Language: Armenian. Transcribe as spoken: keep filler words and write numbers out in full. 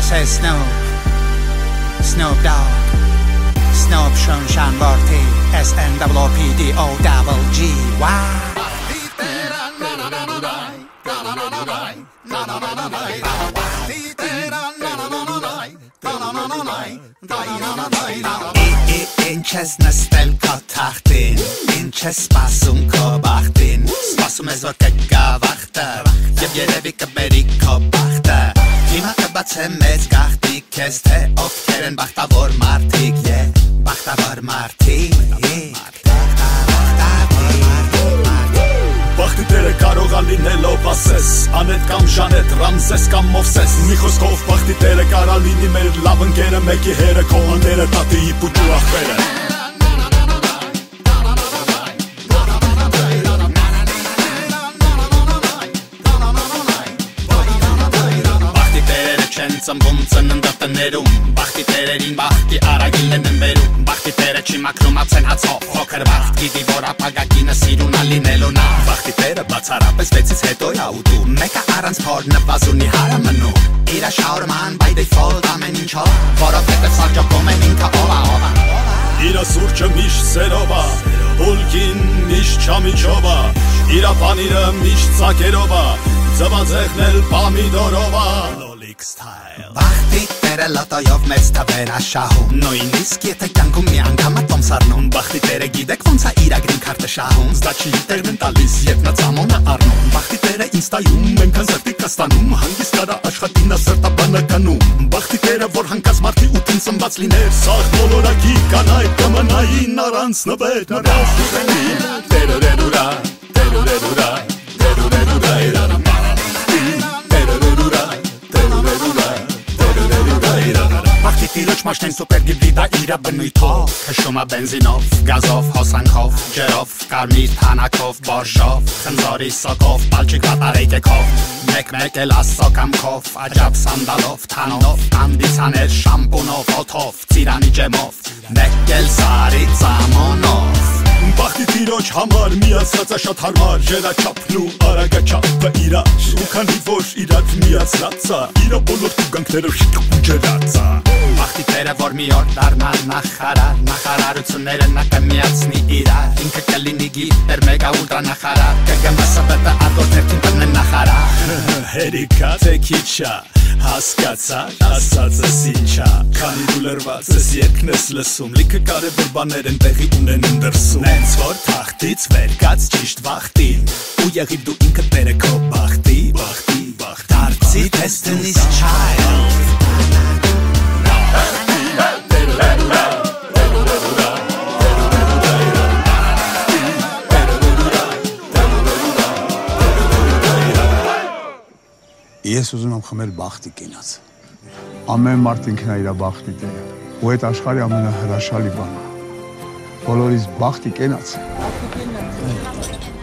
مثل سنوب سنوب داگ سنوب شون شنبارتی اس ان دبل پی دی او دبل جی واو این چیز نستل که تختین این چیز پاسون که بختین سپاسون ازور که وقته یه بیره که بری که بخته ایما که بچه میز گختی کسته افترین بخته ور مرتیگ یه بخته ور مرتیگ Բախտի տերը կարող ա լինելով ասես Անետ կամ ժանետ, ռամզես կամ մովսես Մի խոսքով բախտի տերը կարա լինի մեր լավ ընկերը Մեկի հերը, կողանները, տատիի պուճու ախվերը Բախտի տերերը չեն ծնվում ծննդատներում Բախտի տերերին բախտի արագիլն են բերում Բախտի տերը չի մաքրում ացեն հացով Հոքր բախտ գիտի, որ ապագակինը սիրուն ա լինելու նա Բախտի տերը բացարապես վեցից հետո ա ուտում Մեկը առանց փոր նպված ունի հարը մնում Իրա շաուրման by default ամեն ինչով Որովհետև սարճոկում են ինքը ով ա ով ա Իրա սուրճը միշտ սերով ա Հուլկին միշտ չամիջով ա Իրա պանիրը միշտ ծակերով ա Ձվածեղն էլ պամիդորով ա Բախտի տերը լոտոյով մեծ թվեր ա շահում Նույնիսկ եթե կյանքում մի անգամ ա տոմս առնում Բախտի տերը գիտեք ոնց ա իրա գրին քարտը շահում Զդաչի տերն են տալիս երբ նա ծամոն ա առնում Բախտի տերը ինստայում ենքան սրտի կստանում Հանգիստ կարա աշխատին ա սրտաբանականում Բախտի տերը որ հանկած մարդի ուտին ծնված լիներ Սաղ բոլորակի կանայք կմնային առանց նվեր Նրանց ուտենին տերորերուրա տերորերուրա տերորերուրա իրան Բախտի տիրոջ մաշնեն սուպեր գիբրիդա իրա բնույթով Քշում ա բենզինով, գազով, հոսանքով, ջերով, կարմիր թանակով, բորշով Խնձորի սոկով, պալչիկ վատարեյկեքով Մեկ-մեկ էլ ասո կամքով, աջապ սանդալով, թանով Անդիսաներ շամպունով, օթով, ծիրանի ջեմով Մեկ էլ սարի ծամոնով Բախտի տիրոջ համար միացած ա շատ հարմար Ժերաչապն ու արագաչապը իրա Ու քանի որ իրար միացած ա Իրա բոլոր տուգանքները շիտ ու ջերած ա Բախտի տերը որ մի օր դառնալ նախարար Նախարարությունները նա կմիացնի իրար Ինքը կլինի գիտեր մեգա ուլտրա նախարար Կգմսը բետը արգոտ ներքին տնեն նախարար Հերիկա թե քիչա Հասկացար, ասածս ինչա Քանի դու լրված ես երկն ես լսում Լիքը կարևոր բաներ են տեղի ունենում դրսում Նենց որ թախտից վեր կաց ճիշտ վախտին Ու եղիր դու ինքը տերը քո բախտի Բախտի, բախտի Դարձի Destiny's Child Ես ուզում եմ խմել բախտի կենաց Ամեն մարդ ինքն է իր բախտի տերը Ու այդ աշխարհի ամենահրաշալի բանը Բոլորիս բախտի կենաց